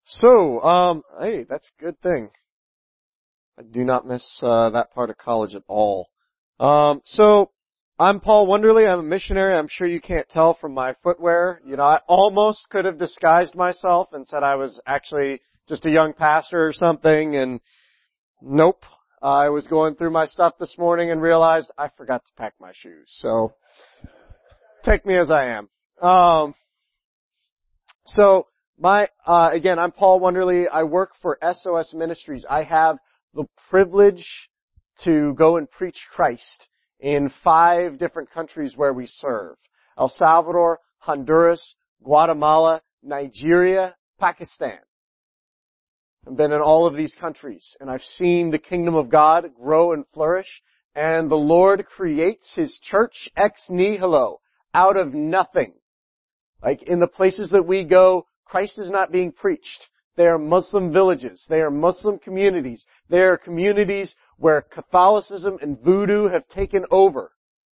Hey, that's a good thing. I do not miss that part of college at all. I'm Paul Wonderly. I'm a missionary. I'm sure you can't tell from my footwear. I almost could have disguised myself and said I was actually just a young pastor or something, and nope. I was going through my stuff this morning and realized I forgot to pack my shoes. So, take me as I am. Again, I'm Paul Wonderly. I work for SOS Ministries. I have the privilege to go and preach Christ in 5 different countries where we serve. El Salvador, Honduras, Guatemala, Nigeria, Pakistan. I've been in all of these countries, and I've seen the kingdom of God grow and flourish, and the Lord creates His church ex nihilo, out of nothing. Like in the places that we go, Christ is not being preached. They are Muslim villages. They are Muslim communities. They are communities where Catholicism and voodoo have taken over.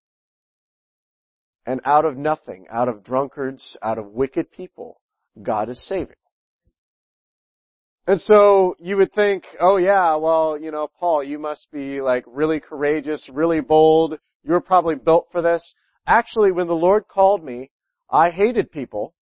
And out of nothing, out of drunkards, out of wicked people, God is saving. And so you would think, oh yeah, well, Paul, you must be like really courageous, really bold. You're probably built for this. Actually, when the Lord called me, I hated people.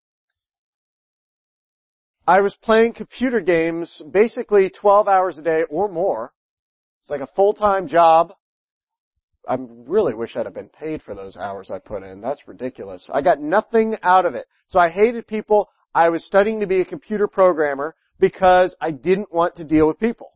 I was playing computer games basically 12 hours a day or more. It's like a full-time job. I really wish I'd have been paid for those hours I put in. That's ridiculous. I got nothing out of it. So I hated people. I was studying to be a computer programmer because I didn't want to deal with people.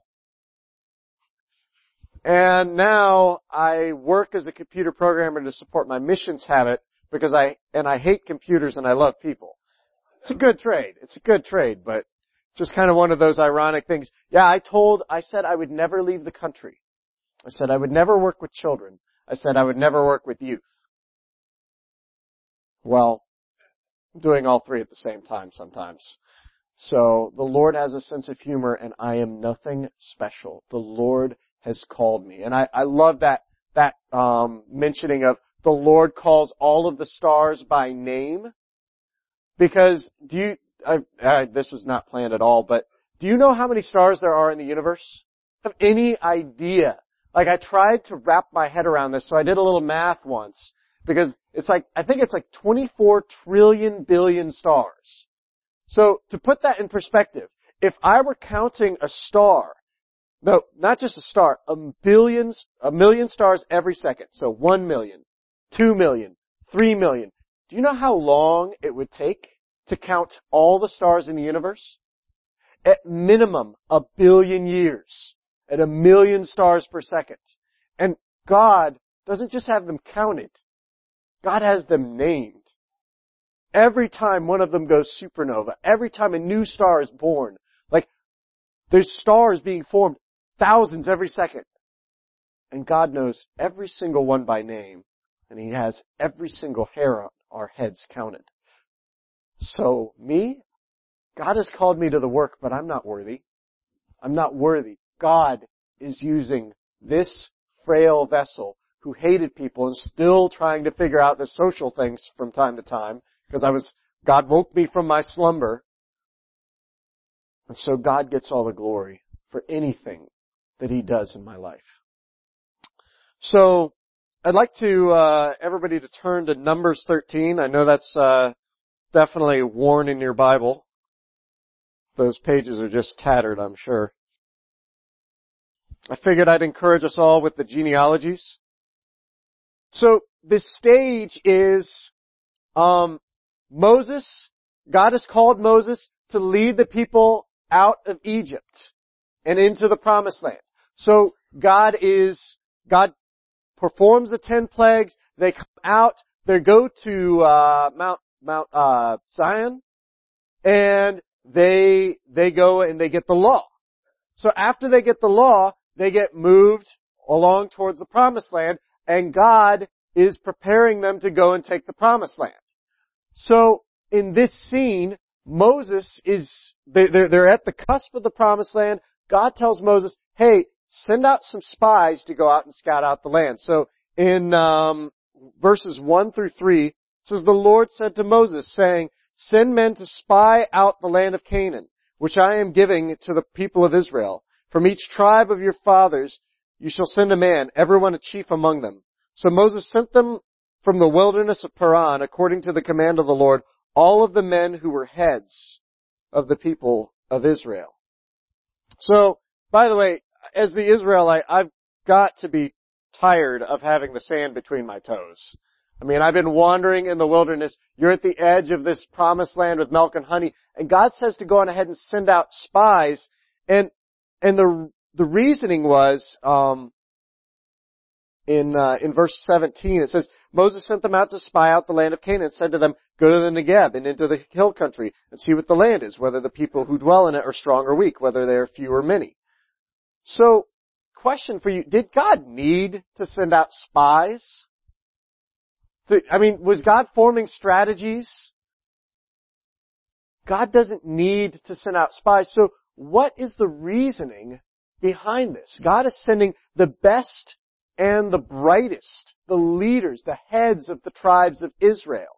And now I work as a computer programmer to support my missions habit because I hate computers and I love people. It's a good trade, but just kind of one of those ironic things. Yeah, I said I would never leave the country. I said I would never work with children. I said I would never work with youth. Well, I'm doing all 3 at the same time sometimes. So the Lord has a sense of humor, and I am nothing special. The Lord has called me. And I love that mentioning of the Lord calls all of the stars by name. Because this was not planned at all, but do you know how many stars there are in the universe? Have any idea? Like I tried to wrap my head around this, so I did a little math once. Because I think it's like 24 trillion billion stars. So to put that in perspective, if I were counting a star, no, not just a star, a million stars every second. So 1 million, 2 million, 3 million. Do you know how long it would take to count all the stars in the universe? At minimum, 1 billion years. At 1 million stars per second. And God doesn't just have them counted. God has them named. Every time one of them goes supernova, every time a new star is born, like there's stars being formed, thousands every second. And God knows every single one by name, and He has every single hair on our heads counted. So me, God has called me to the work, but I'm not worthy. I'm not worthy. God is using this frail vessel who hated people and still trying to figure out the social things from time to time, because God woke me from my slumber. And so God gets all the glory for anything that He does in my life. So, I'd like to, everybody to turn to Numbers 13. I know that's, definitely worn in your Bible. Those pages are just tattered, I'm sure. I figured I'd encourage us all with the genealogies. So, this stage is, Moses. God has called Moses to lead the people out of Egypt and into the promised land. So, God performs the 10 plagues. They come out. They go to, Mount Zion, and they go and they get the law. So after they get the law, they get moved along towards the promised land, and God is preparing them to go and take the promised land. So in this scene, Moses they're at the cusp of the promised land. God tells Moses, hey, send out some spies to go out and scout out the land. So in verses 1 through 3, it says, the Lord said to Moses, saying, send men to spy out the land of Canaan, which I am giving to the people of Israel. From each tribe of your fathers you shall send a man, everyone a chief among them. So Moses sent them from the wilderness of Paran, according to the command of the Lord, all of the men who were heads of the people of Israel. So, by the way, as the Israelite, I've got to be tired of having the sand between my toes. I mean, I've been wandering in the wilderness. You're at the edge of this promised land with milk and honey, and God says to go on ahead and send out spies. And the reasoning was in verse 17. It says, Moses sent them out to spy out the land of Canaan and said to them, go to the Negeb and into the hill country and see what the land is, whether the people who dwell in it are strong or weak, whether they are few or many. So, question for you, did God need to send out spies? I mean, was God forming strategies? God doesn't need to send out spies. So what is the reasoning behind this? God is sending the best and the brightest, the leaders, the heads of the tribes of Israel.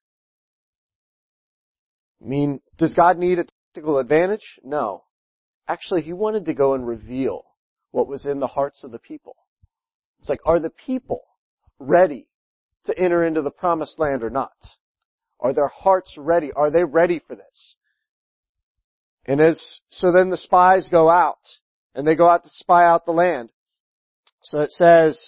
I mean, does God need a tactical advantage? No. Actually, He wanted to go and reveal what was in the hearts of the people. It's like, are the people ready to enter into the promised land or not? Are their hearts ready? Are they ready for this? And so then the spies go out, and they go out to spy out the land. So it says,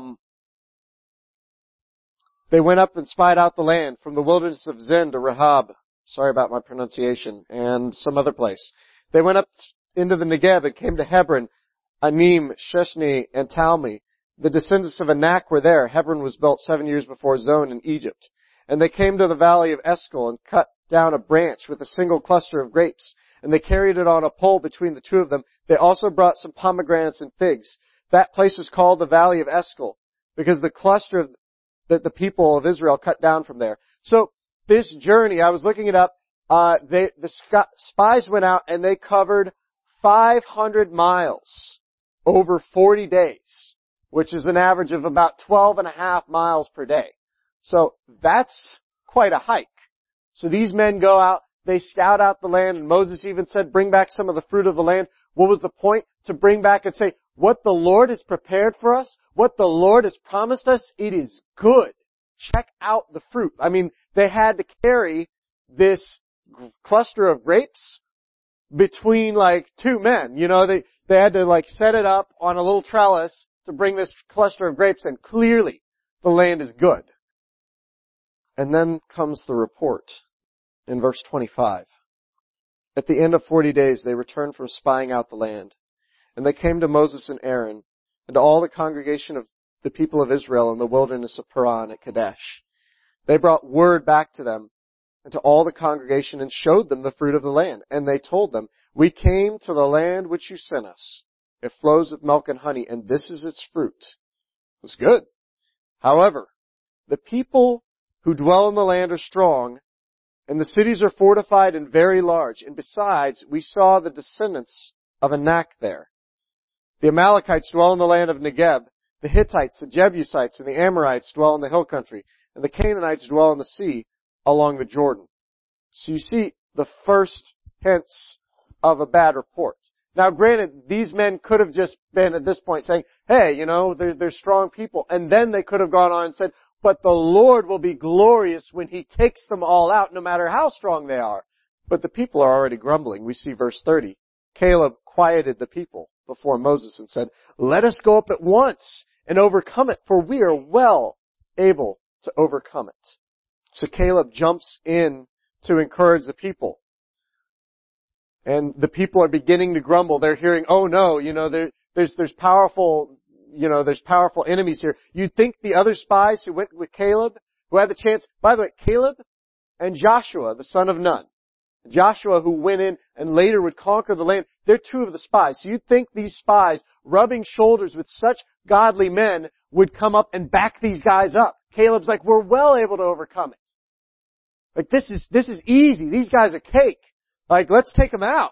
they went up and spied out the land from the wilderness of Zin to Rahab. Sorry about my pronunciation, and some other place. They went up into the Negeb and came to Hebron, Anim, Sheshni, and Talmi. The descendants of Anak were there. Hebron was built 7 years before Zon in Egypt. And they came to the valley of Eshcol and cut down a branch with a single cluster of grapes. And they carried it on a pole between the two of them. They also brought some pomegranates and figs. That place was called the valley of Eshcol because the cluster that the people of Israel cut down from there. So this journey, I was looking it up, the spies went out and they covered 500 miles over 40 days, which is an average of about 12.5 miles per day. So that's quite a hike. So these men go out, they scout out the land, and Moses even said, bring back some of the fruit of the land. What was the point? To bring back and say, what the Lord has prepared for us, what the Lord has promised us, it is good. Check out the fruit. I mean, they had to carry this cluster of grapes between like two men. You know, they had to like set it up on a little trellis to bring this cluster of grapes, and clearly the land is good. And then comes the report in verse 25. At the end of 40 days, they returned from spying out the land. And they came to Moses and Aaron and to all the congregation of the people of Israel in the wilderness of Paran at Kadesh. They brought word back to them and to all the congregation and showed them the fruit of the land. And they told them, we came to the land which you sent us. It flows with milk and honey, and this is its fruit. It was good. However, the people who dwell in the land are strong, and the cities are fortified and very large. And besides, we saw the descendants of Anak there. The Amalekites dwell in the land of Negeb. The Hittites, the Jebusites, and the Amorites dwell in the hill country. And the Canaanites dwell in the sea along the Jordan. So you see the first hints of a bad report. Now granted, these men could have just been at this point saying, hey, you know, they're strong people. And then they could have gone on and said, but the Lord will be glorious when He takes them all out, no matter how strong they are. But the people are already grumbling. We see verse 30. Caleb quieted the people before Moses and said, let us go up at once and overcome it, for we are well able to overcome it. So Caleb jumps in to encourage the people. And the people are beginning to grumble. They're hearing, oh no, you know, there's powerful enemies here. You'd think the other spies who went with Caleb, who had the chance, by the way, Caleb and Joshua, the son of Nun, Joshua who went in and later would conquer the land, they're two of the spies. So you'd think these spies, rubbing shoulders with such godly men, would come up and back these guys up. Caleb's like, we're well able to overcome it. Like, this is easy. These guys are cake. Like, let's take them out.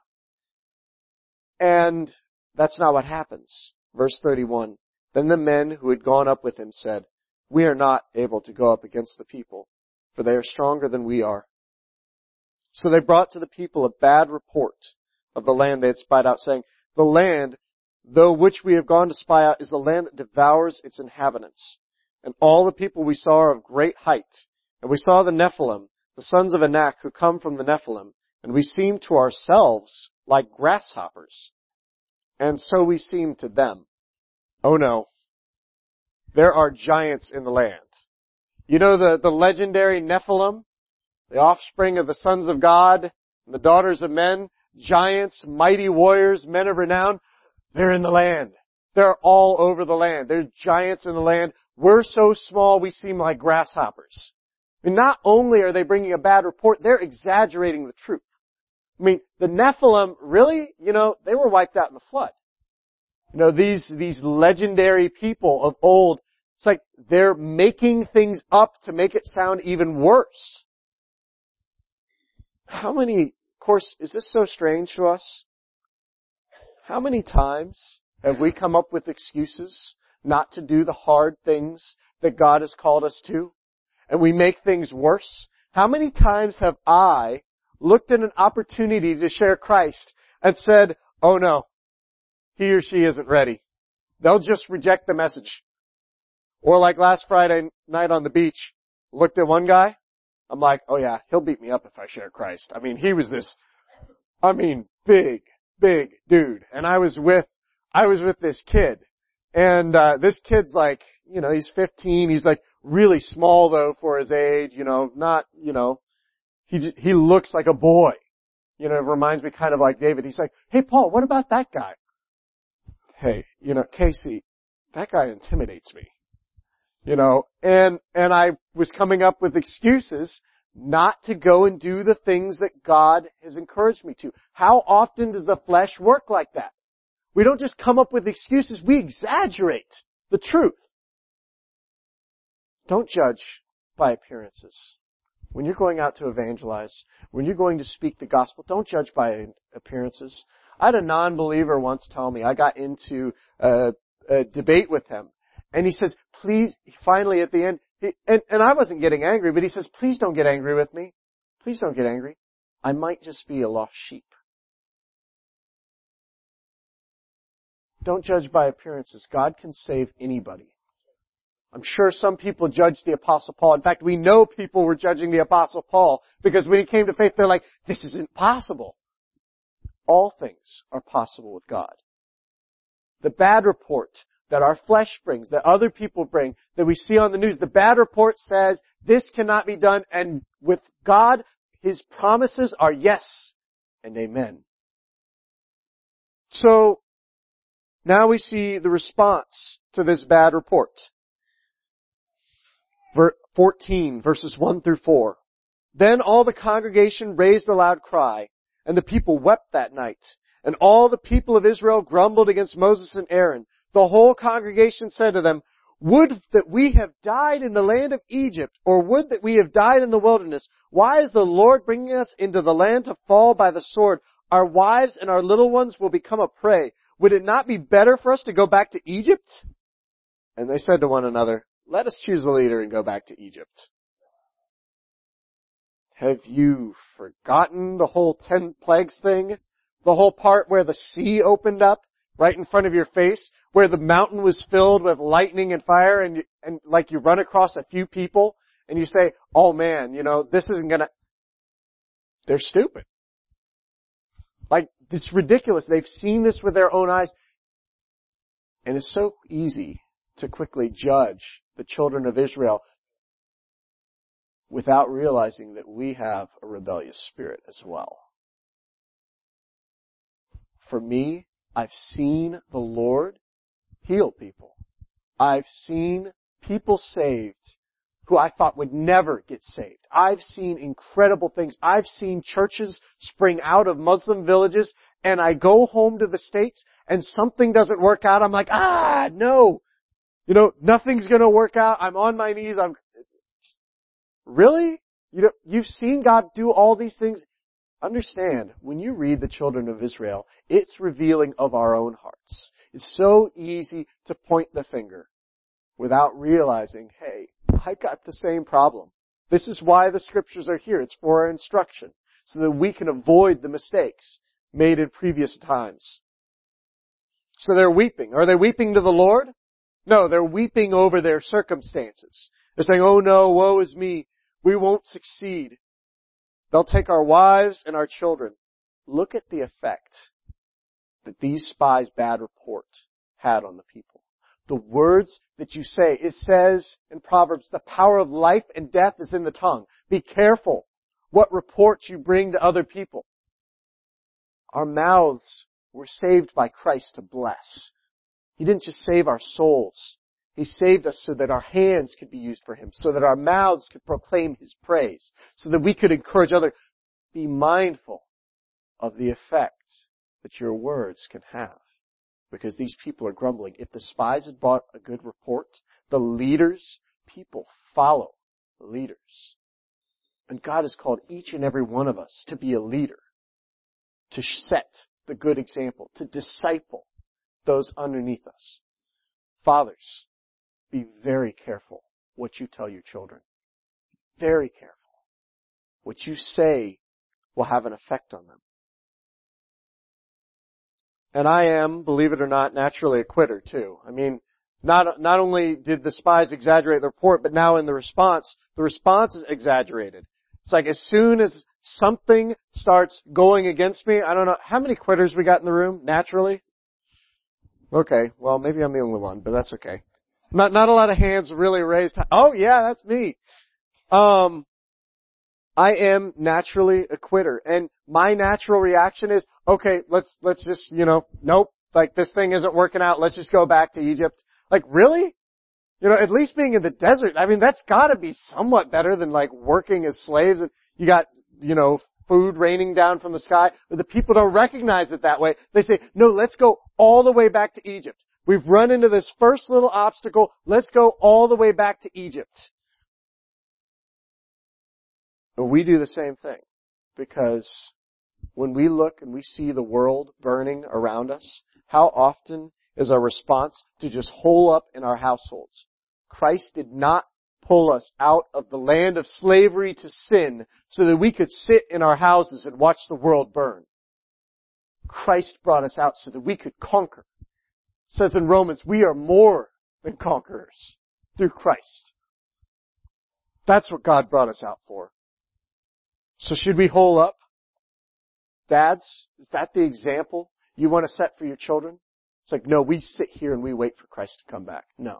And that's not what happens. Verse 31. Then the men who had gone up with him said, we are not able to go up against the people, for they are stronger than we are. So they brought to the people a bad report of the land they had spied out, saying, "The land, though which we have gone to spy out, is the land that devours its inhabitants. And all the people we saw are of great height. And we saw the Nephilim, the sons of Anak, who come from the Nephilim, and we seemed to ourselves like grasshoppers. And so we seemed to them." Oh no. There are giants in the land. You know the legendary Nephilim, the offspring of the sons of God, and the daughters of men, giants, mighty warriors, men of renown. They're in the land. They're all over the land. There's giants in the land. We're so small we seem like grasshoppers. I mean, not only are they bringing a bad report, they're exaggerating the truth. I mean, the Nephilim, really, they were wiped out in the flood. These legendary people of old, it's like they're making things up to make it sound even worse. Of course, is this so strange to us? How many times have we come up with excuses not to do the hard things that God has called us to? And we make things worse? How many times have I looked at an opportunity to share Christ and said, "Oh no, he or she isn't ready. They'll just reject the message." Or like last Friday night on the beach, looked at one guy, I'm like, "Oh yeah, he'll beat me up if I share Christ." I mean, he was big dude. And I was with this kid. And, this kid's like, he's 15. He's like really small though for his age, he looks like a boy. It reminds me kind of like David. He's like, "Hey Paul, what about that guy?" Hey, Casey, that guy intimidates me. And I was coming up with excuses not to go and do the things that God has encouraged me to. How often does the flesh work like that? We don't just come up with excuses, we exaggerate the truth. Don't judge by appearances. When you're going out to evangelize, when you're going to speak the gospel, don't judge by appearances. I had a non-believer once tell me, I got into a debate with him, and he says, "Please," finally at the end, and I wasn't getting angry, but he says, "Please don't get angry with me. Please don't get angry. I might just be a lost sheep." Don't judge by appearances. God can save anybody. I'm sure some people judged the Apostle Paul. In fact, we know people were judging the Apostle Paul because when he came to faith, they're like, "This isn't possible." All things are possible with God. The bad report that our flesh brings, that other people bring, that we see on the news, the bad report says this cannot be done, and with God, His promises are yes and amen. So, now we see the response to this bad report. 14, verses 1 through 4. Then all the congregation raised a loud cry, and the people wept that night. And all the people of Israel grumbled against Moses and Aaron. The whole congregation said to them, "Would that we have died in the land of Egypt, or would that we have died in the wilderness. Why is the Lord bringing us into the land to fall by the sword? Our wives and our little ones will become a prey. Would it not be better for us to go back to Egypt?" And they said to one another, "Let us choose a leader and go back to Egypt." Have you forgotten the whole 10 plagues thing? The whole part where the sea opened up right in front of your face, where the mountain was filled with lightning and fire, and like you run across a few people and you say, "Oh man, this isn't gonna..." They're stupid. Like, it's ridiculous. They've seen this with their own eyes. And it's so easy to quickly judge the children of Israel without realizing that we have a rebellious spirit as well. For me, I've seen the Lord heal people. I've seen people saved who I thought would never get saved. I've seen incredible things. I've seen churches spring out of Muslim villages, and I go home to the States and something doesn't work out. I'm like, no. Nothing's gonna work out. I'm on my knees. Really? You've seen God do all these things. Understand, when you read the children of Israel, it's revealing of our own hearts. It's so easy to point the finger without realizing, hey, I got the same problem. This is why the scriptures are here. It's for our instruction, so that we can avoid the mistakes made in previous times. So they're weeping. Are they weeping to the Lord? No, they're weeping over their circumstances. They're saying, oh no, woe is me. We won't succeed. They'll take our wives and our children. Look at the effect that these spies' bad report had on the people. The words that you say, it says in Proverbs, the power of life and death is in the tongue. Be careful what reports you bring to other people. Our mouths were saved by Christ to bless. He didn't just save our souls. He saved us so that our hands could be used for Him, so that our mouths could proclaim His praise, so that we could encourage others. Be mindful of the effect that your words can have, because these people are grumbling. If the spies had brought a good report, the leaders, people follow the leaders. And God has called each and every one of us to be a leader, to set the good example, to disciple those underneath us. Fathers, be very careful what you tell your children. Very careful. What you say will have an effect on them. And I am, believe it or not, naturally a quitter too. I mean, not only did the spies exaggerate the report, but now in the response is exaggerated. It's like as soon as something starts going against me, I don't know, how many quitters we got in the room, naturally? Okay, well, maybe I'm the only one, but that's okay. Not a lot of hands really raised. Oh yeah, that's me. I am naturally a quitter, and my natural reaction is, okay, let's just, nope, like this thing isn't working out, let's just go back to Egypt. Like, really? At least being in the desert, I mean, that's gotta be somewhat better than like working as slaves and you got, food raining down from the sky. But the people don't recognize it that way. They say, no, let's go all the way back to Egypt. We've run into this first little obstacle. Let's go all the way back to Egypt. But we do the same thing, because when we look and we see the world burning around us, how often is our response to just hole up in our households? Christ did not pull us out of the land of slavery to sin so that we could sit in our houses and watch the world burn. Christ brought us out so that we could conquer. It says in Romans, we are more than conquerors through Christ. That's what God brought us out for. So should we hole up? Dads, is that the example you want to set for your children? It's like, no, we sit here and we wait for Christ to come back. No.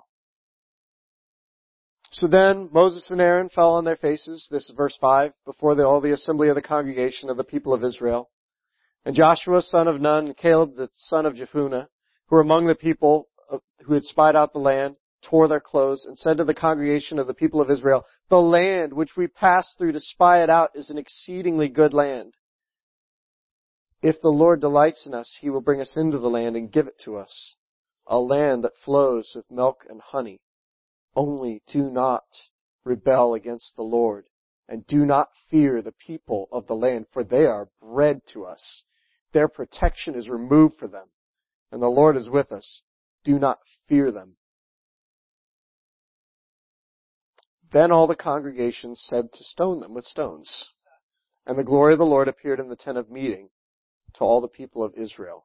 So then Moses and Aaron fell on their faces, this is verse 5, before all the assembly of the congregation of the people of Israel. And Joshua, son of Nun, and Caleb, the son of Jephunneh, who were among the people who had spied out the land, tore their clothes and said to the congregation of the people of Israel, the land which we passed through to spy it out is an exceedingly good land. If the Lord delights in us, He will bring us into the land and give it to us, a land that flows with milk and honey. Only do not rebel against the Lord, and do not fear the people of the land, for they are bread to us. Their protection is removed for them, and the Lord is with us. Do not fear them. Then all the congregation said to stone them with stones. And the glory of the Lord appeared in the tent of meeting to all the people of Israel.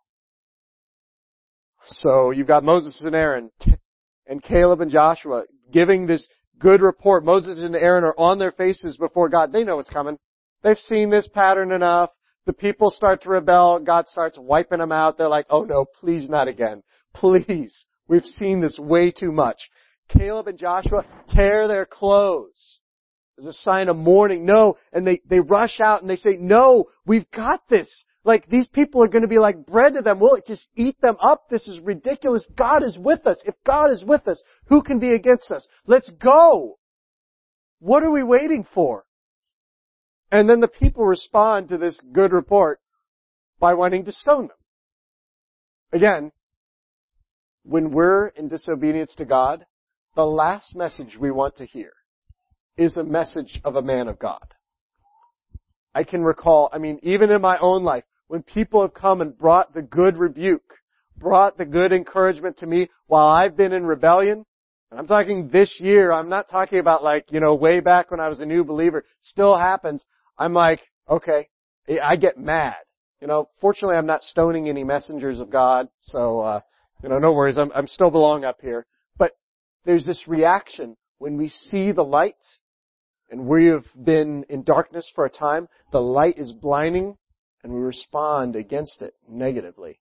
So you've got Moses and Aaron and Caleb and Joshua giving this good report. Moses and Aaron are on their faces before God. They know what's coming. They've seen this pattern enough. The people start to rebel. God starts wiping them out. They're like, oh no, please not again. Please. We've seen this way too much. Caleb and Joshua tear their clothes as a sign of mourning. No. And they rush out and they say, no, we've got this. Like, these people are going to be like bread to them. We'll just eat them up. This is ridiculous. God is with us. If God is with us, who can be against us? Let's go. What are we waiting for? And then the people respond to this good report by wanting to stone them. Again, when we're in disobedience to God, the last message we want to hear is a message of a man of God. I can recall, even in my own life, when people have come and brought the good rebuke, brought the good encouragement to me while I've been in rebellion, and I'm talking this year, I'm not talking about way back when I was a new believer, still happens, I'm like, okay, I get mad. Fortunately I'm not stoning any messengers of God, so, no worries, I'm still belong up here. But there's this reaction when we see the light, and we have been in darkness for a time, the light is blinding, and we respond against it negatively.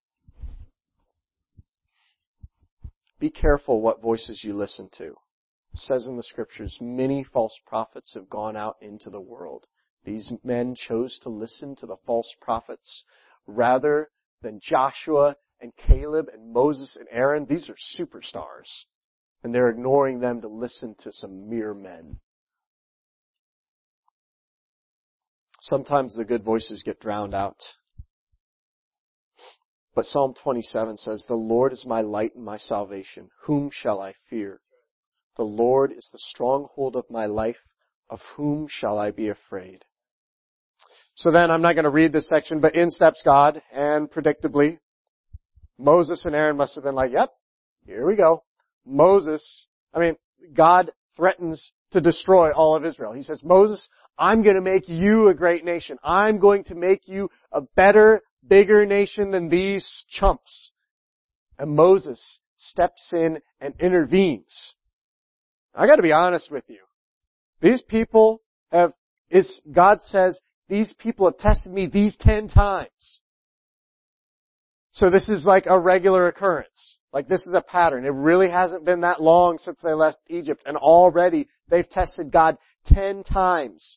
Be careful what voices you listen to. It says in the scriptures, many false prophets have gone out into the world. These men chose to listen to the false prophets rather than Joshua and Caleb and Moses and Aaron. These are superstars. And they're ignoring them to listen to some mere men. Sometimes the good voices get drowned out. But Psalm 27 says, the Lord is my light and my salvation. Whom shall I fear? The Lord is the stronghold of my life. Of whom shall I be afraid? So then, I'm not going to read this section, but in steps God, and predictably, Moses and Aaron must have been like, yep, here we go. God threatens to destroy all of Israel. He says, Moses, I'm going to make you a great nation. I'm going to make you a better, bigger nation than these chumps. And Moses steps in and intervenes. I got to be honest with you. These people God says, these people have tested me these 10 times. So this is like a regular occurrence. Like this is a pattern. It really hasn't been that long since they left Egypt, and already they've tested God 10 times.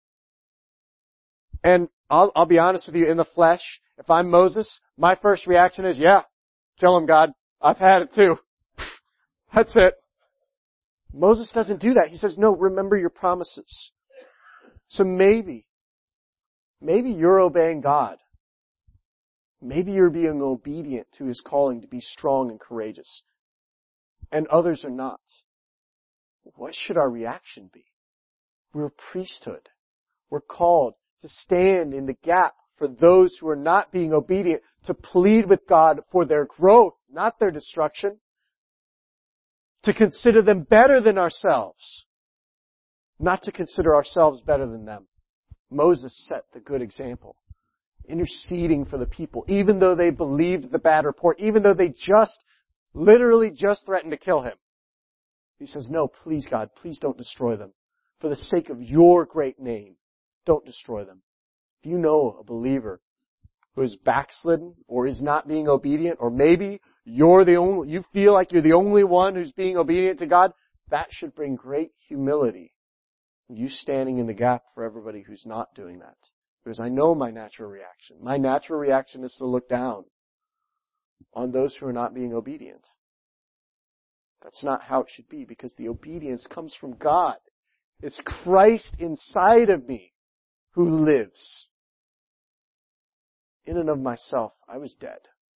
And I'll be honest with you, in the flesh, if I'm Moses, my first reaction is, yeah, kill him, God. I've had it too. That's it. Moses doesn't do that. He says, no, remember your promises. So maybe you're obeying God. Maybe you're being obedient to His calling to be strong and courageous. And others are not. What should our reaction be? We're a priesthood. We're called to stand in the gap for those who are not being obedient, to plead with God for their growth, not their destruction. To consider them better than ourselves. Not to consider ourselves better than them. Moses set the good example. Interceding for the people, even though they believed the bad report, even though they literally just threatened to kill him. He says, no, please God, please don't destroy them. For the sake of your great name, don't destroy them. If you know a believer who is backslidden or is not being obedient, or maybe you feel like you're the only one who's being obedient to God, that should bring great humility. You standing in the gap for everybody who's not doing that. Because I know my natural reaction. My natural reaction is to look down on those who are not being obedient. That's not how it should be, because the obedience comes from God. It's Christ inside of me who lives. In and of myself, I was dead.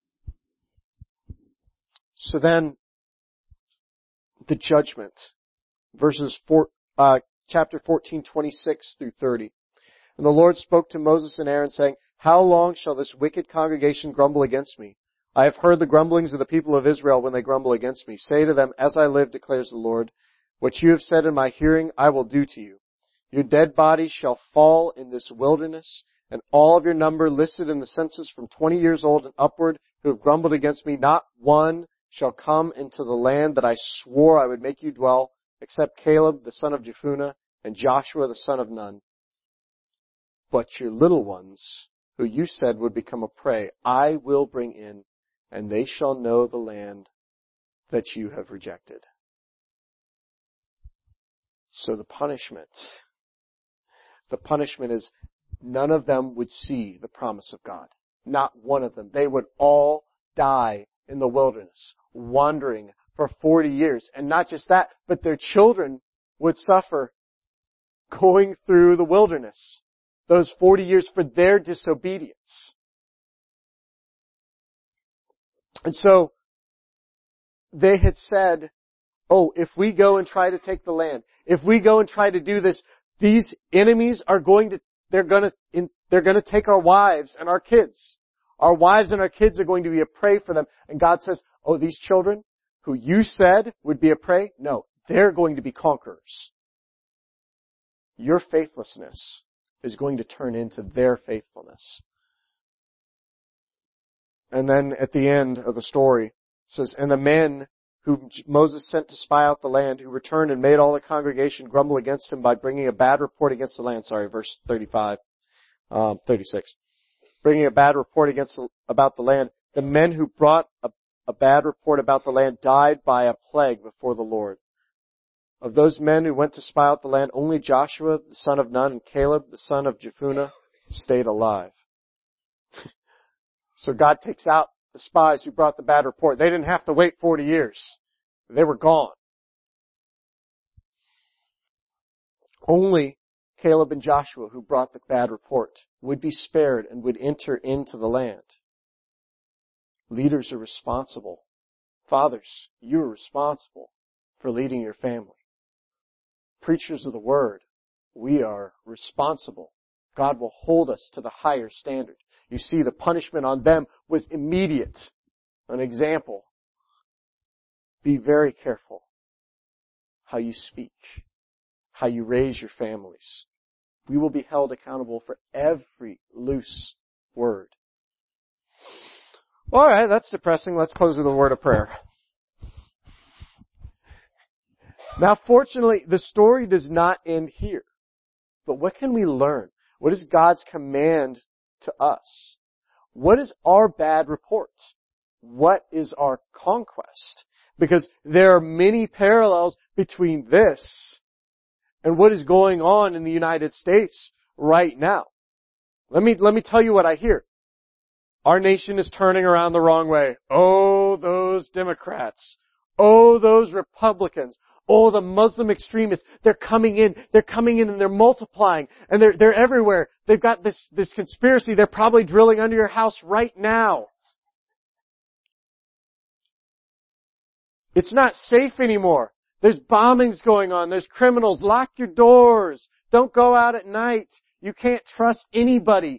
So then, the judgment. Chapter 14, 26 through 30. And the Lord spoke to Moses and Aaron, saying, how long shall this wicked congregation grumble against me? I have heard the grumblings of the people of Israel when they grumble against me. Say to them, as I live, declares the Lord, what you have said in my hearing, I will do to you. Your dead bodies shall fall in this wilderness, and all of your number listed in the census from 20 years old and upward who have grumbled against me, not one shall come into the land that I swore I would make you dwell, except Caleb the son of Jephunneh and Joshua the son of Nun. But your little ones, who you said would become a prey, I will bring in, and they shall know the land that you have rejected. So the punishment is none of them would see the promise of God. Not one of them. They would all die in the wilderness, wandering for 40 years. And not just that, but their children would suffer going through the wilderness. Those 40 years for their disobedience. And so, they had said, oh, if we go and try to take the land, if we go and try to do this, these enemies are they're going to take our wives and our kids. Our wives and our kids are going to be a prey for them. And God says, oh, these children who you said would be a prey, no, they're going to be conquerors. Your faithlessness is going to turn into their faithfulness. And then at the end of the story, it says, and the men whom Moses sent to spy out the land, who returned and made all the congregation grumble against him by bringing a bad report against the land. Sorry, verse 36. Bringing a bad report about the land. The men who brought a bad report about the land died by a plague before the Lord. Of those men who went to spy out the land, only Joshua, the son of Nun, and Caleb, the son of Jephunneh, stayed alive. So God takes out the spies who brought the bad report. They didn't have to wait 40 years. They were gone. Only Caleb and Joshua, who brought the bad report, would be spared and would enter into the land. Leaders are responsible. Fathers, you are responsible for leading your family. Preachers of the word, we are responsible. God will hold us to the higher standard. You see, the punishment on them was immediate. An example. Be very careful how you speak, how you raise your families. We will be held accountable for every loose word. All right, that's depressing. Let's close with a word of prayer. Now, fortunately, the story does not end here. But what can we learn? What is God's command to us? What is our bad report? What is our conquest? Because there are many parallels between this and what is going on in the United States right now. Let me tell you what I hear. Our nation is turning around the wrong way. Oh, those Democrats. Oh, those Republicans. Oh, the Muslim extremists. They're coming in and they're multiplying and they're everywhere. They've got this conspiracy. They're probably drilling under your house right now. It's not safe anymore. There's bombings going on. There's criminals. Lock your doors. Don't go out at night. You can't trust anybody.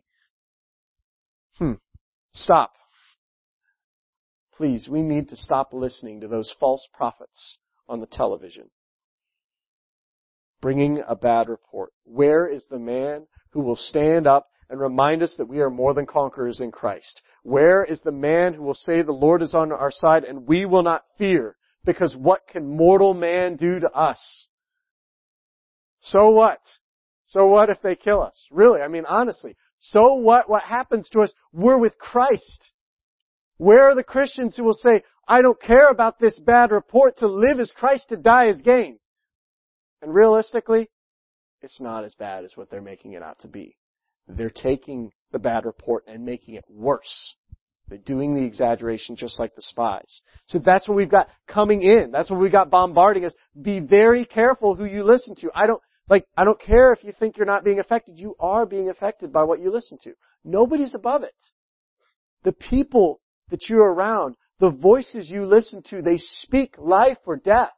Stop. Please, we need to stop listening to those false prophets on the television. Bringing a bad report. Where is the man who will stand up and remind us that we are more than conquerors in Christ? Where is the man who will say the Lord is on our side and we will not fear? Because what can mortal man do to us? So what? So what if they kill us? Really, I mean, honestly. So what? What happens to us? We're with Christ. Where are the Christians who will say, I don't care about this bad report. To live is Christ, to die is gain? And realistically, it's not as bad as what they're making it out to be. They're taking the bad report and making it worse. They're doing the exaggeration just like the spies. So that's what we've got coming in. That's what we've got bombarding us. Be very careful who you listen to. I don't care if you think you're not being affected. You are being affected by what you listen to. Nobody's above it. The people that you're around, the voices you listen to, they speak life or death.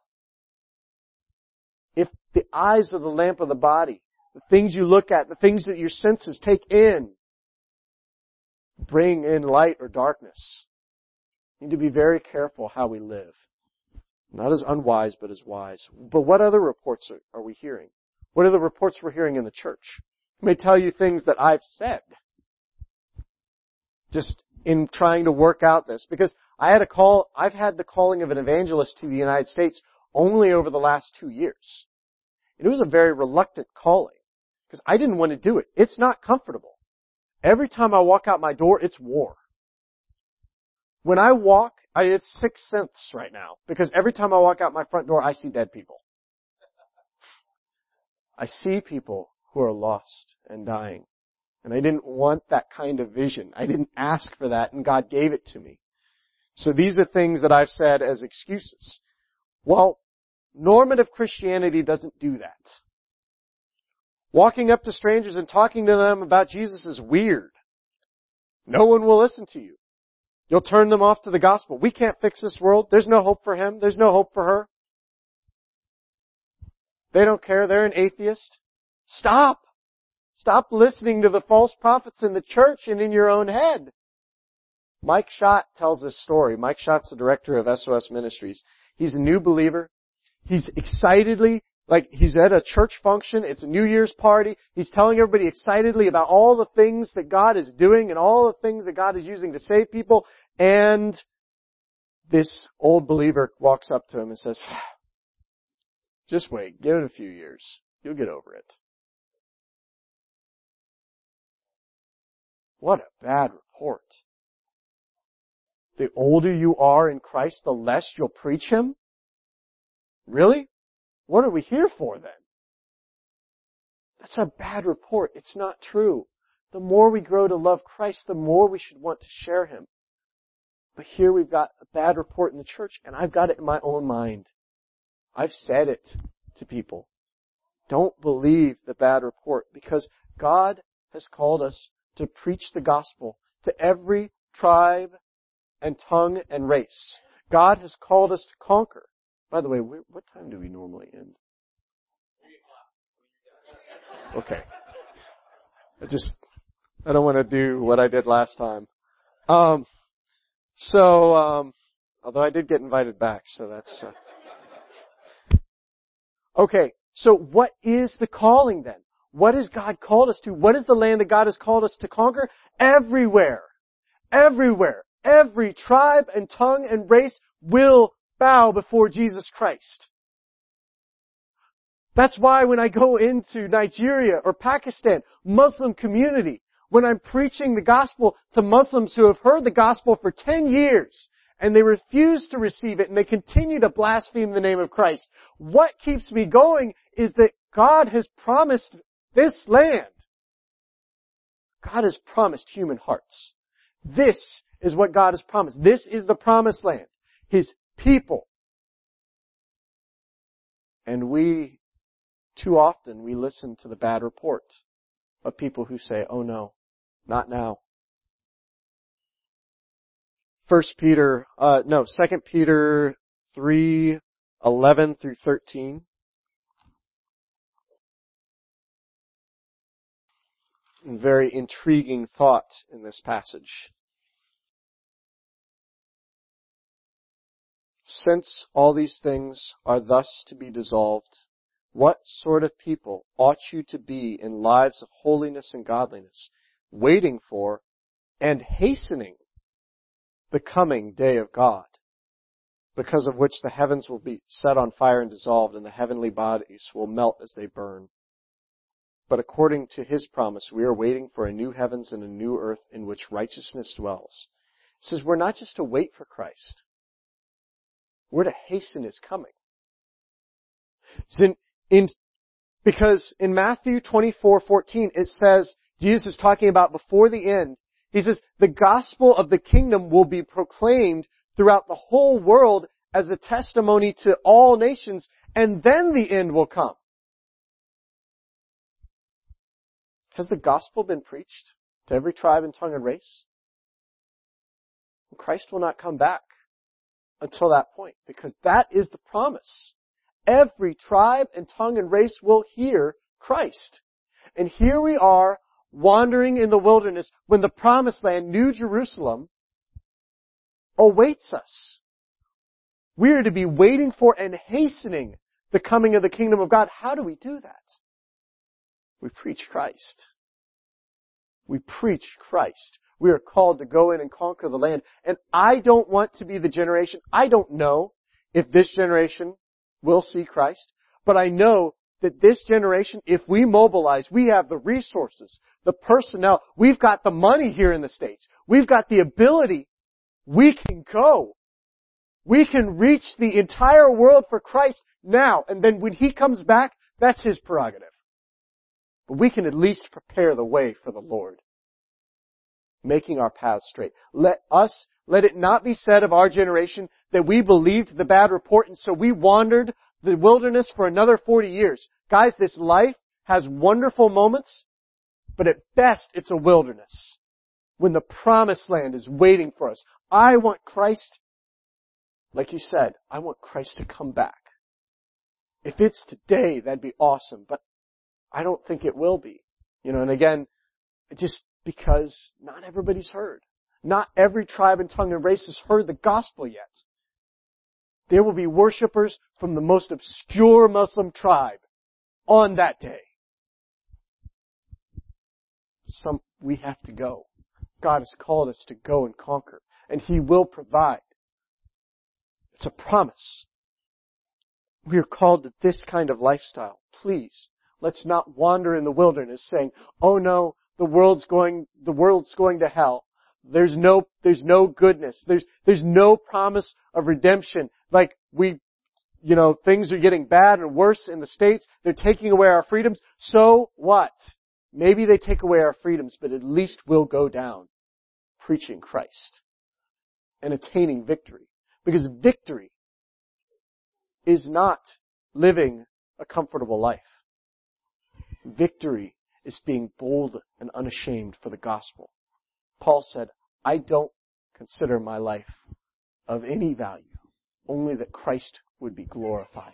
If the eyes are the lamp of the body, the things you look at, the things that your senses take in, bring in light or darkness. We need to be very careful how we live. Not as unwise, but as wise. But what other reports are we hearing? What are the reports we're hearing in the church? I may tell you things that I've said. Just in trying to work out this. Because I've had the calling of an evangelist to the United States only over the last 2 years. It was a very reluctant calling. Because I didn't want to do it. It's not comfortable. Every time I walk out my door, it's war. When I walk, it's sixth sense right now. Because every time I walk out my front door, I see dead people. I see people who are lost and dying. And I didn't want that kind of vision. I didn't ask for that, and God gave it to me. So these are things that I've said as excuses. Well, normative Christianity doesn't do that. Walking up to strangers and talking to them about Jesus is weird. No one will listen to you. You'll turn them off to the gospel. We can't fix this world. There's no hope for him. There's no hope for her. They don't care. They're an atheist. Stop. Stop listening to the false prophets in the church and in your own head. Mike Schott tells this story. Mike Schott's the director of SOS Ministries. He's a new believer. He's excitedly Like, he's at a church function, it's a New Year's party, he's telling everybody excitedly about all the things that God is doing and all the things that God is using to save people, and this old believer walks up to him and says, just wait, give it a few years. You'll get over it. What a bad report. The older you are in Christ, the less you'll preach Him? Really? What are we here for then? That's a bad report. It's not true. The more we grow to love Christ, the more we should want to share Him. But here we've got a bad report in the church, and I've got it in my own mind. I've said it to people. Don't believe the bad report, because God has called us to preach the gospel to every tribe and tongue and race. God has called us to conquer. By the way, what time do we normally end? Okay. I don't want to do what I did last time. Although I did get invited back, so that's, Okay, so what is the calling then? What has God called us to? What is the land that God has called us to conquer? Everywhere. Everywhere. Every tribe and tongue and race will bow before Jesus Christ. That's why when I go into Nigeria or Pakistan, Muslim community, when I'm preaching the gospel to Muslims who have heard the gospel for 10 years, and they refuse to receive it, and they continue to blaspheme the name of Christ, what keeps me going is that God has promised this land. God has promised human hearts. This is what God has promised. This is the promised land. His people. And too often, we listen to the bad report of people who say, oh no, not now. 2 Peter 3:11 through 13. Very intriguing thought in this passage. Since all these things are thus to be dissolved, what sort of people ought you to be in lives of holiness and godliness, waiting for and hastening the coming day of God, because of which the heavens will be set on fire and dissolved, and the heavenly bodies will melt as they burn? But according to His promise, we are waiting for a new heavens and a new earth in which righteousness dwells. It says we're not just to wait for Christ. We're to hasten His coming. Because in Matthew 24:14 it says, Jesus is talking about before the end, He says, the gospel of the kingdom will be proclaimed throughout the whole world as a testimony to all nations, and then the end will come. Has the gospel been preached to every tribe and tongue and race? Christ will not come back until that point, because that is the promise. Every tribe and tongue and race will hear Christ. And here we are, wandering in the wilderness when the promised land, New Jerusalem, awaits us. We are to be waiting for and hastening the coming of the kingdom of God. How do we do that? We preach Christ. We preach Christ. We are called to go in and conquer the land. And I don't want to be the generation. I don't know if this generation will see Christ. But I know that this generation, if we mobilize, we have the resources, the personnel. We've got the money here in the States. We've got the ability. We can go. We can reach the entire world for Christ now. And then when He comes back, that's His prerogative. But we can at least prepare the way for the Lord, making our paths straight. Let it not be said of our generation that we believed the bad report and so we wandered the wilderness for another 40 years. Guys, this life has wonderful moments, but at best it's a wilderness when the promised land is waiting for us. I want Christ, like you said, I want Christ to come back. If it's today, that'd be awesome, but I don't think it will be. And again, just because not everybody's heard. Not every tribe and tongue and race has heard the gospel yet. There will be worshipers from the most obscure Muslim tribe on that day. We have to go. God has called us to go and conquer, and He will provide. It's a promise. We are called to this kind of lifestyle. Please, let's not wander in the wilderness saying, oh no, the world's going to hell. There's no goodness. There's no promise of redemption. Like things are getting bad and worse in the States. They're taking away our freedoms. So what? Maybe they take away our freedoms, but at least we'll go down preaching Christ and attaining victory. Because victory is not living a comfortable life. Victory is being bold and unashamed for the gospel. Paul said, I don't consider my life of any value, only that Christ would be glorified.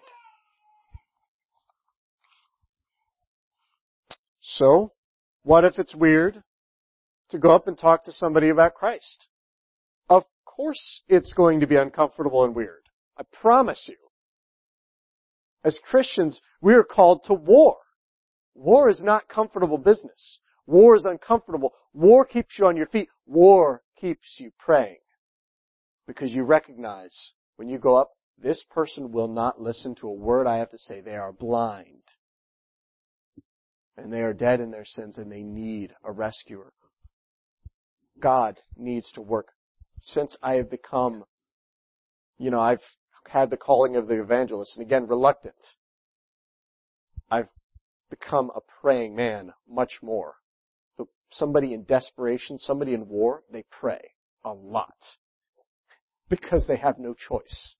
So, what if it's weird to go up and talk to somebody about Christ? Of course it's going to be uncomfortable and weird. I promise you. As Christians, we are called to war. War is not comfortable business. War is uncomfortable. War keeps you on your feet. War keeps you praying. Because you recognize when you go up, this person will not listen to a word I have to say. They are blind. And they are dead in their sins and they need a rescuer. God needs to work. Since I have become, I've had the calling of the evangelist, and again, reluctant. I've become a praying man much more. Somebody in desperation, somebody in war, they pray a lot. Because they have no choice.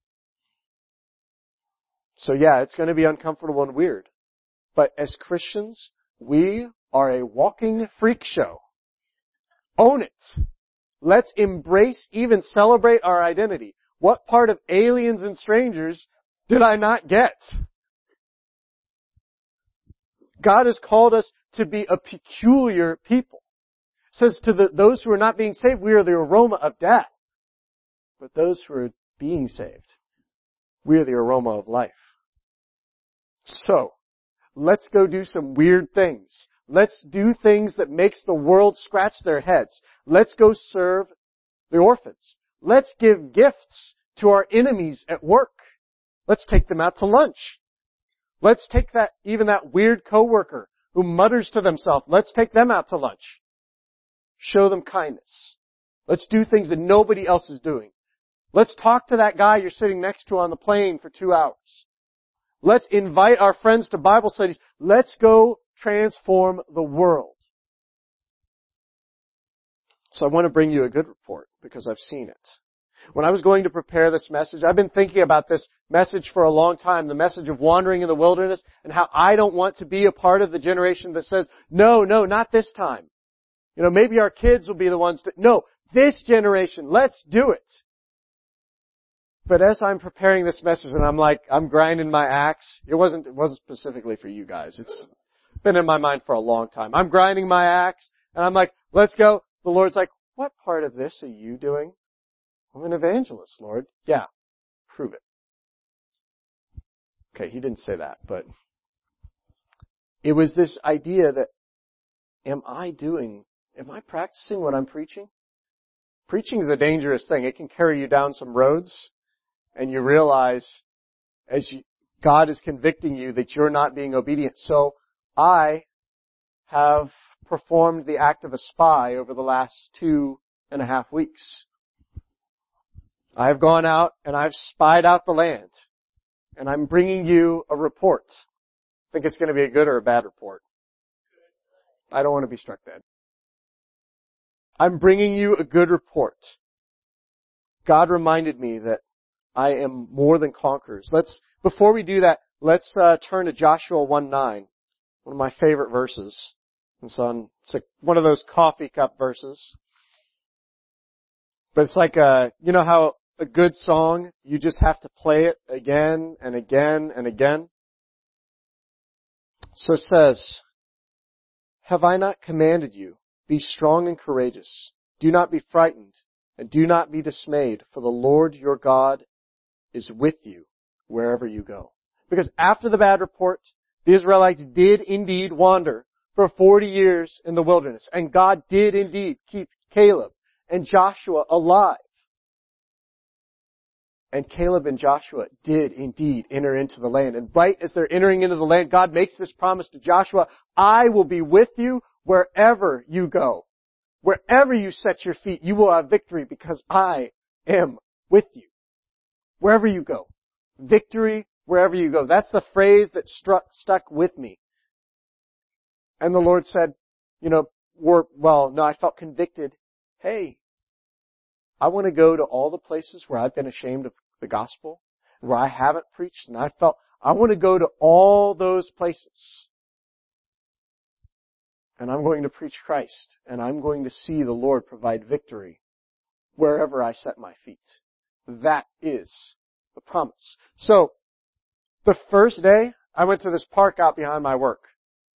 So yeah, it's going to be uncomfortable and weird. But as Christians, we are a walking freak show. Own it. Let's embrace, even celebrate our identity. What part of aliens and strangers did I not get? God has called us to be a peculiar people. It says to those who are not being saved, we are the aroma of death. But those who are being saved, we are the aroma of life. So, let's go do some weird things. Let's do things that makes the world scratch their heads. Let's go serve the orphans. Let's give gifts to our enemies at work. Let's take them out to lunch. Let's take that weird coworker who mutters to themselves. Let's take them out to lunch. Show them kindness. Let's do things that nobody else is doing. Let's talk to that guy you're sitting next to on the plane for 2 hours. Let's invite our friends to Bible studies. Let's go transform the world. So I want to bring you a good report because I've seen it. When I was going to prepare this message, I've been thinking about this message for a long time, the message of wandering in the wilderness, and how I don't want to be a part of the generation that says, no, not this time. Maybe our kids will be the ones no, this generation, let's do it. But as I'm preparing this message and I'm grinding my axe, it wasn't specifically for you guys. It's been in my mind for a long time. I'm grinding my axe and I'm like, let's go. The Lord's like, what part of this are you doing? I'm an evangelist, Lord. Yeah, prove it. Okay, He didn't say that, but it was this idea that, am I practicing what I'm preaching? Preaching is a dangerous thing. It can carry you down some roads, and you realize God is convicting you that you're not being obedient. So I have performed the act of a spy over the last 2.5 weeks. I have gone out and I've spied out the land. And I'm bringing you a report. Think it's going to be a good or a bad report? I don't want to be struck dead. I'm bringing you a good report. God reminded me that I am more than conquerors. Before we do that, let's turn to Joshua 1:9, one of my favorite verses. It's one of those coffee cup verses. But it's like how a good song, you just have to play it again and again and again. So it says, have I not commanded you? Be strong and courageous. Do not be frightened and do not be dismayed, for the Lord your God is with you wherever you go. Because after the bad report, The Israelites did indeed wander for 40 years in the wilderness. And God did indeed keep Caleb and Joshua alive. And Caleb and Joshua did indeed enter into the land. And right as they're entering into the land, God makes this promise to Joshua, I will be with you wherever you go. Wherever you set your feet, you will have victory because I am with you. Wherever you go. Victory wherever you go. That's the phrase that stuck with me. And the Lord said, I felt convicted. Hey, I want to go to all the places where I've been ashamed of the gospel, where I haven't preached, and I want to go to all those places. And I'm going to preach Christ, and I'm going to see the Lord provide victory wherever I set my feet. That is the promise. So, the first day, I went to this park out behind my work.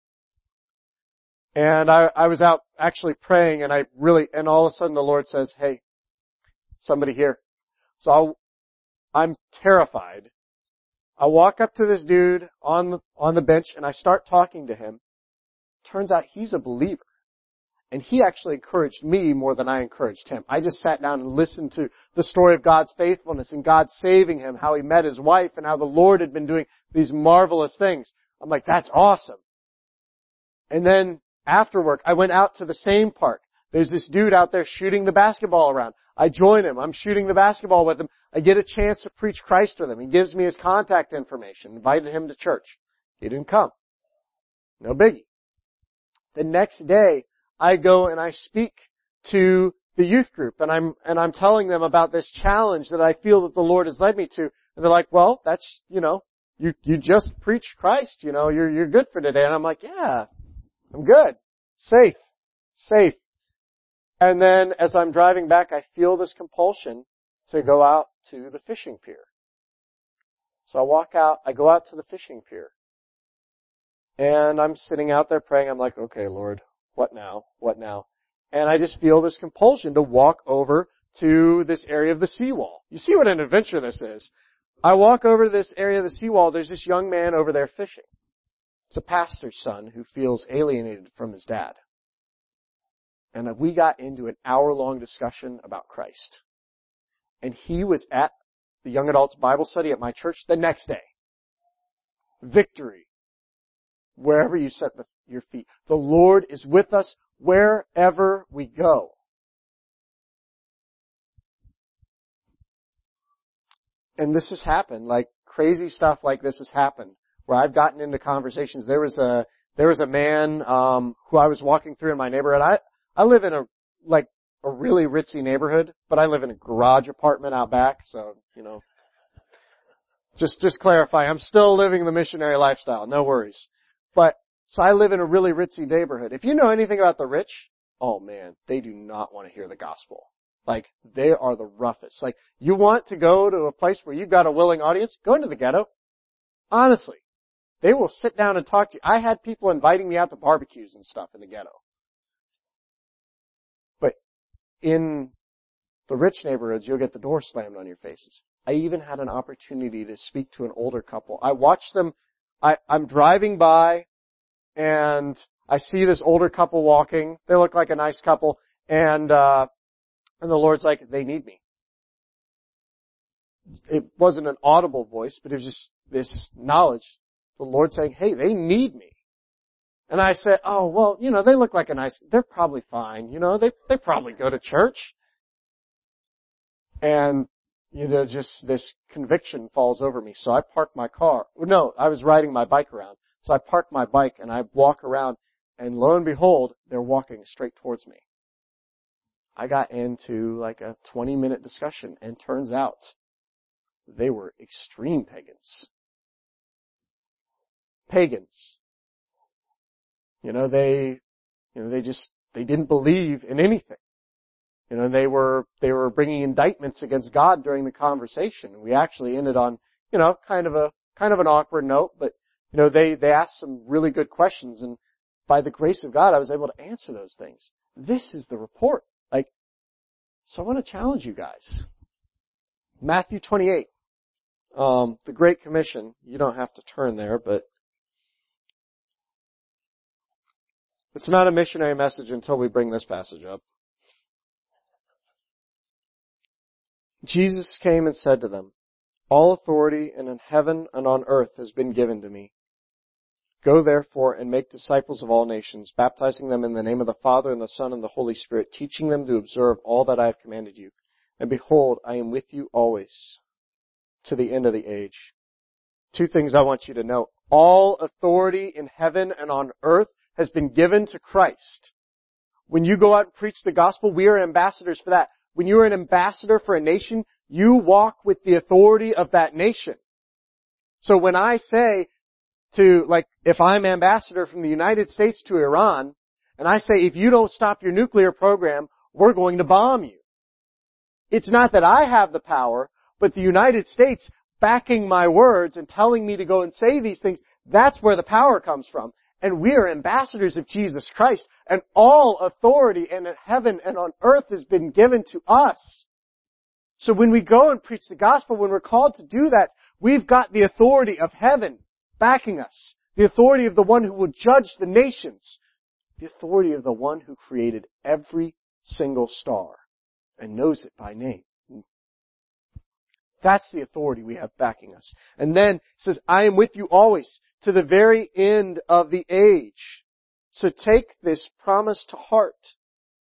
And I was out actually praying, and all of a sudden the Lord says, hey, somebody here. So I'm terrified. I walk up to this dude on the bench, and I start talking to him. Turns out he's a believer. And he actually encouraged me more than I encouraged him. I just sat down and listened to the story of God's faithfulness and God saving him, how he met his wife, and how the Lord had been doing these marvelous things. I'm like, that's awesome. And then after work, I went out to the same park. There's this dude out there shooting the basketball around. I join him. I'm shooting the basketball with him. I get a chance to preach Christ with him. He gives me his contact information. Invited him to church. He didn't come. No biggie. The next day, I go and I speak to the youth group, and I'm telling them about this challenge that I feel that the Lord has led me to. And they're like, well, that's, you just preached Christ, you're good for today. And I'm like, yeah, I'm good. Safe. And then as I'm driving back, I feel this compulsion to go out to the fishing pier. So I go out to the fishing pier. And I'm sitting out there praying. I'm like, okay, Lord, what now? And I just feel this compulsion to walk over to this area of the seawall. You see what an adventure this is. I walk over to this area of the seawall. There's this young man over there fishing. It's a pastor's son who feels alienated from his dad. And we got into an hour-long discussion about Christ. And he was at the young adults Bible study at my church the next day. Victory. Wherever you set your feet. The Lord is with us wherever we go. And this has happened, like crazy stuff like this has happened, where I've gotten into conversations. There was a man, who I was walking through in my neighborhood. I live in a really ritzy neighborhood, but I live in a garage apartment out back, so, just clarify, I'm still living the missionary lifestyle, no worries. So I live in a really ritzy neighborhood. If you know anything about the rich, oh man, they do not want to hear the gospel. They are the roughest. You want to go to a place where you've got a willing audience? Go into the ghetto. Honestly. They will sit down and talk to you. I had people inviting me out to barbecues and stuff in the ghetto. But in the rich neighborhoods, you'll get the door slammed on your faces. I even had an opportunity to speak to an older couple. I watched them. I'm driving by, and I see this older couple walking. They look like a nice couple, and the Lord's like, they need me. It wasn't an audible voice, but it was just this knowledge. The Lord saying, hey, they need me. And I said, oh, well, they look like they're probably fine. They probably go to church. And, just this conviction falls over me. So I park my car. No, I was riding my bike around. So I park my bike and I walk around, and lo and behold, they're walking straight towards me. I got into a 20-minute discussion, and turns out they were extreme pagans. They didn't believe in anything. They were bringing indictments against God during the conversation. We actually ended on, kind of an awkward note, but they asked some really good questions, and by the grace of God, I was able to answer those things. This is the report. So I want to challenge you guys. Matthew 28. The Great Commission. You don't have to turn there, but It's not a missionary message until we bring this passage up. Jesus came and said to them, "All authority in heaven and on earth has been given to me. Go therefore and make disciples of all nations, baptizing them in the name of the Father and the Son and the Holy Spirit, teaching them to observe all that I have commanded you. And behold, I am with you always to the end of the age." Two things I want you to know. All authority in heaven and on earth has been given to Christ. When you go out and preach the gospel, we are ambassadors for that. When you are an ambassador for a nation, you walk with the authority of that nation. So when I say if I'm ambassador from the United States to Iran, and I say, if you don't stop your nuclear program, we're going to bomb you. It's not that I have the power, but the United States backing my words and telling me to go and say these things, that's where the power comes from. And we are ambassadors of Jesus Christ, and all authority in heaven and on earth has been given to us. So when we go and preach the gospel, when we're called to do that, we've got the authority of heaven backing us. The authority of the one who will judge the nations. The authority of the one who created every single star and knows it by name. That's the authority we have backing us. And then it says, "I am with you always to the very end of the age." So take this promise to heart.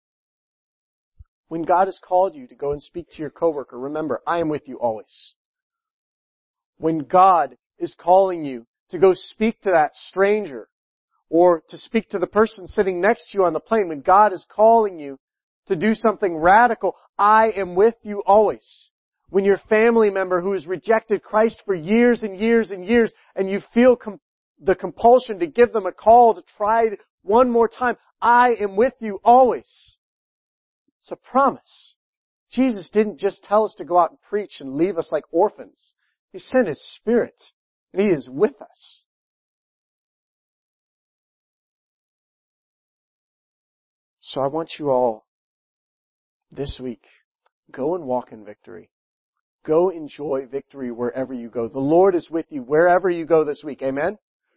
When God has called you to go and speak to your coworker, remember, I am with you always. When God is calling you to go speak to that stranger, or to speak to the person sitting next to you on the plane, when God is calling you to do something radical, I am with you always. When your family member who has rejected Christ for years and years and years, and you feel the compulsion to give them a call to try one more time, I am with you always. It's a promise. Jesus didn't just tell us to go out and preach and leave us like orphans. He sent His Spirit, and He is with us. So I want you all, this week, go and walk in victory. Go enjoy victory wherever you go. The Lord is with you wherever you go this week. Amen?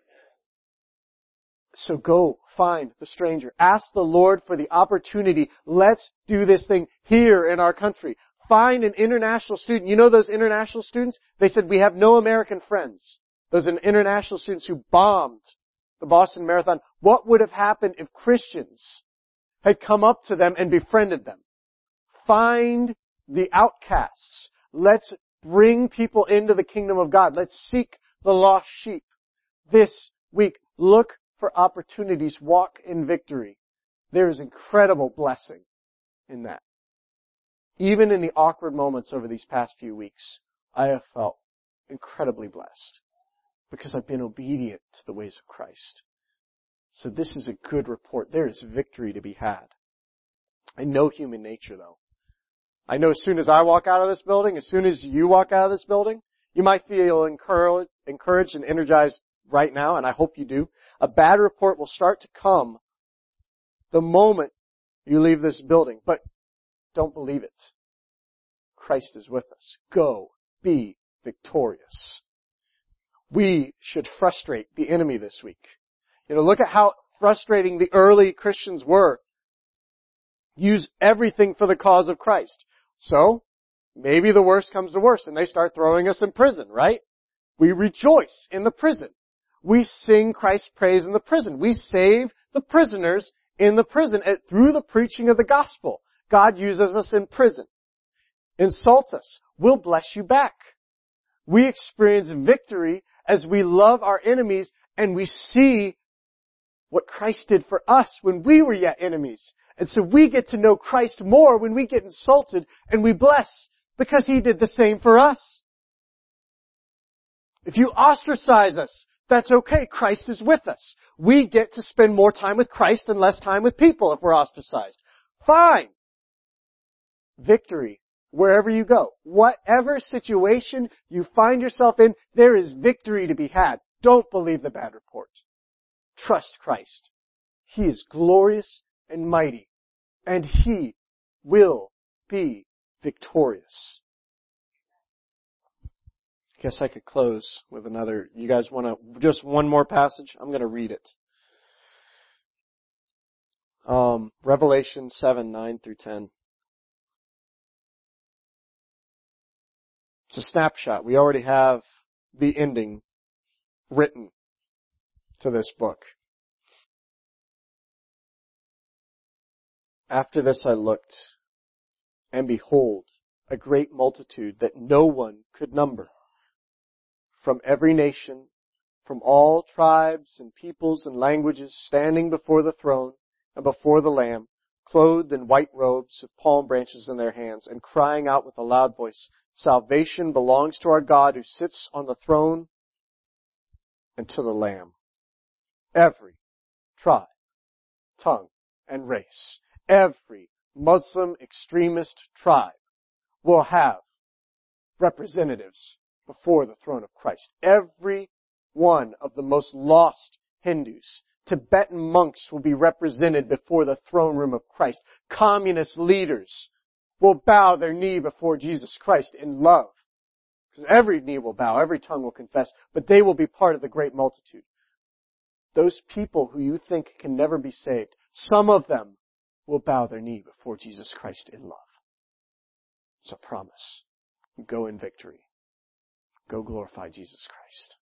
So go find the stranger. Ask the Lord for the opportunity. Let's do this thing here in our country. Find an international student. You know those international students? They said, we have no American friends. Those are international students who bombed the Boston Marathon. What would have happened if Christians had come up to them and befriended them? Find the outcasts. Let's bring people into the kingdom of God. Let's seek the lost sheep this week. Look for opportunities. Walk in victory. There is incredible blessing in that. Even in the awkward moments over these past few weeks, I have felt incredibly blessed because I've been obedient to the ways of Christ. So this is a good report. There is victory to be had. I know human nature, though. I know as soon as I walk out of this building, as soon as you walk out of this building, you might feel encouraged and energized right now, and I hope you do. A bad report will start to come the moment you leave this building, but don't believe it. Christ is with us. Go be victorious. We should frustrate the enemy this week. Look at how frustrating the early Christians were. Use everything for the cause of Christ. So, maybe the worst comes to worst and they start throwing us in prison, right? We rejoice in the prison. We sing Christ's praise in the prison. We save the prisoners in the prison through the preaching of the gospel. God uses us in prison. Insult us. We'll bless you back. We experience victory as we love our enemies and we see what Christ did for us when we were yet enemies. And so we get to know Christ more when we get insulted and we bless because He did the same for us. If you ostracize us, that's okay. Christ is with us. We get to spend more time with Christ and less time with people if we're ostracized. Fine. Victory wherever you go. Whatever situation you find yourself in, there is victory to be had. Don't believe the bad report. Trust Christ. He is glorious and mighty, and He will be victorious. I guess I could close with another. You guys want just one more passage? I'm going to read it. Revelation 7, 9 through 10. It's a snapshot. We already have the ending written to this book. After this I looked, and behold, a great multitude that no one could number, from every nation, from all tribes and peoples and languages, standing before the throne and before the Lamb, clothed in white robes with palm branches in their hands, and crying out with a loud voice, Salvation belongs to our God who sits on the throne and to the Lamb. Every tribe, tongue, and race, every Muslim extremist tribe will have representatives before the throne of Christ. Every one of the most lost Hindus, Tibetan monks will be represented before the throne room of Christ. Communist leaders will bow their knee before Jesus Christ in love. Because every knee will bow, every tongue will confess, but they will be part of the great multitude. Those people who you think can never be saved, some of them will bow their knee before Jesus Christ in love. It's a promise. Go in victory. Go glorify Jesus Christ.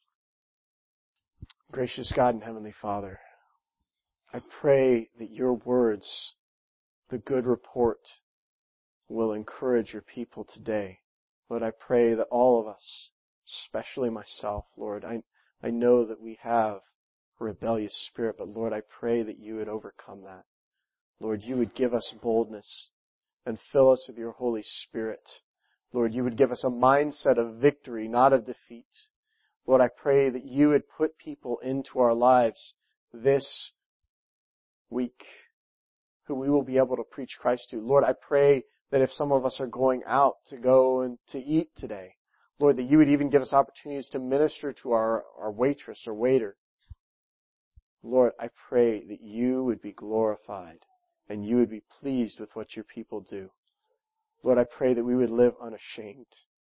Gracious God and Heavenly Father, I pray that your words, the good report, will encourage your people today. Lord, I pray that all of us, especially myself, Lord, I know that we have a rebellious spirit, but Lord, I pray that you would overcome that. Lord, you would give us boldness and fill us with your Holy Spirit. Lord, you would give us a mindset of victory, not of defeat. Lord, I pray that you would put people into our lives this week who we will be able to preach Christ to. Lord, I pray that if some of us are going out to go and to eat today, Lord, that you would even give us opportunities to minister to our waitress or waiter. Lord, I pray that you would be glorified and you would be pleased with what your people do. Lord, I pray that we would live unashamed.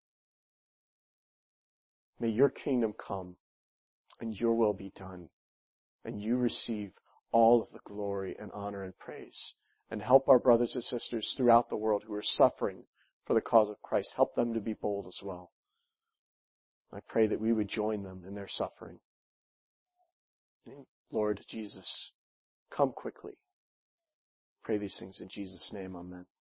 May your kingdom come and your will be done, and you receive all of the glory and honor and praise. And help our brothers and sisters throughout the world who are suffering for the cause of Christ. Help them to be bold as well. I pray that we would join them in their suffering. Lord Jesus, come quickly. Pray these things in Jesus' name. Amen.